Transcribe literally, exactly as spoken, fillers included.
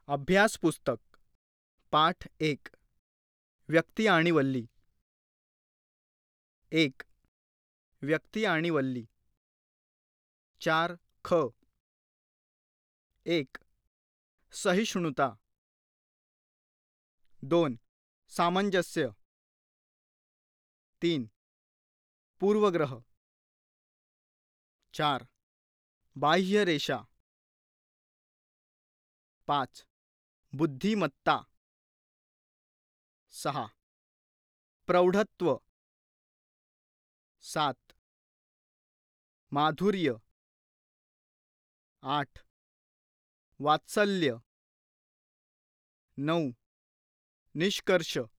अभ्यास पुस्तक पाठ एक व्यक्ती आणि वल्ली. एक व्यक्ती आणि वल्ली. चार ख एक सहिष्णुता. दोन सामंजस्य. तीन पूर्वग्रह. चार बाह्य रेषा. पाच बुद्धिमत्ता. सहा प्रौढत्व. सात माधुर्य. आठ वात्सल्य. नऊ निष्कर्ष.